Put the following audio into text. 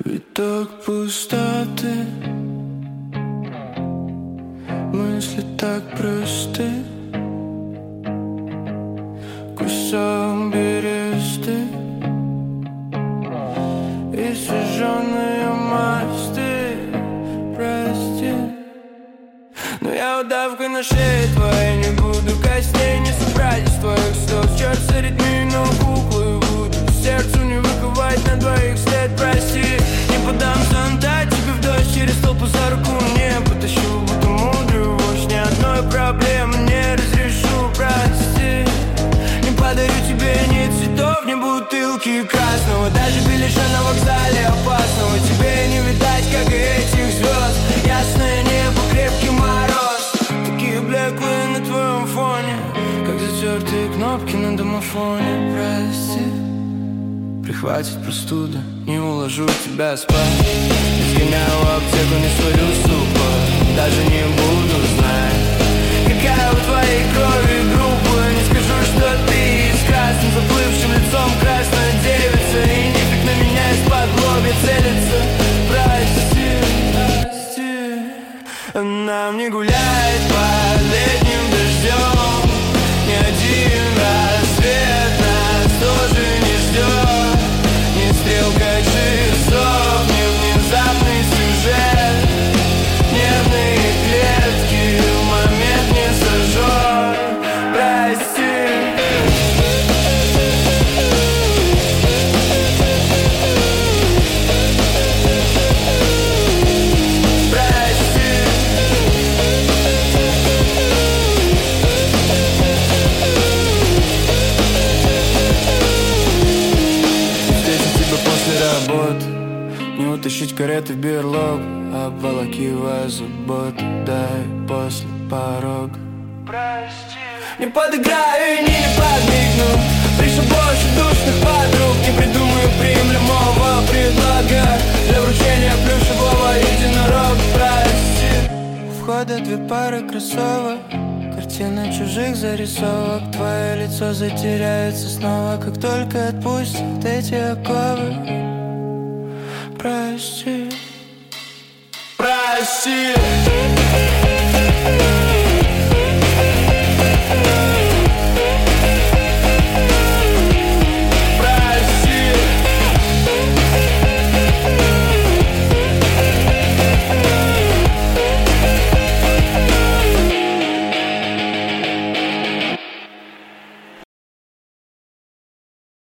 Виток пустоты, мысли так просты, кусок бересты и сожженные мосты. Прости, но я удавкой на шее твоей не буду костей не собрать из твоих слез. Черт с аритмией, но куклы буду сердцу не выковать на двоих след. Прости, не подам зонта тебе в дождь, через толпу за руку не потащу, будто мудрый вождь. Ни одной проблемы не разрешу. Прости, не подарю тебе ни цветов, ни бутылки красного, даже беляша на вокзале опасного. Тебе не видать, как и этих звезд. Ясное небо, крепкий мороз, такие блеклые на твоем фоне, как затертые кнопки на домофоне. Прости, прихватит простуда, не уложу тебя спать. Не сгоняю в аптеку, не сварю супа, даже не буду знать, какая у твоей крови группа. Не скажу, что ты с красным заплывшим лицом, красная девица, и нефиг на меня из-под лобья целится. Прости, прости, нам не гулять под летним дождем. Ни один рассвет нас тоже не ждет. Ни стрелка часов, ни внезапный сюжет. Нервные клетки в момент не сожжет. Прости. Не утащить кареты в берлог, обволакивая заботу, дай после порога. Прости, не подыграю и не подмигну, пришло больше душных подруг. Не придумаю приемлемого предлога для вручения плюшевого единорога. Прости. У входа две пары кроссовок, картины чужих зарисовок. Твое лицо затеряется снова, как только отпустят эти оковы. Прости, прости.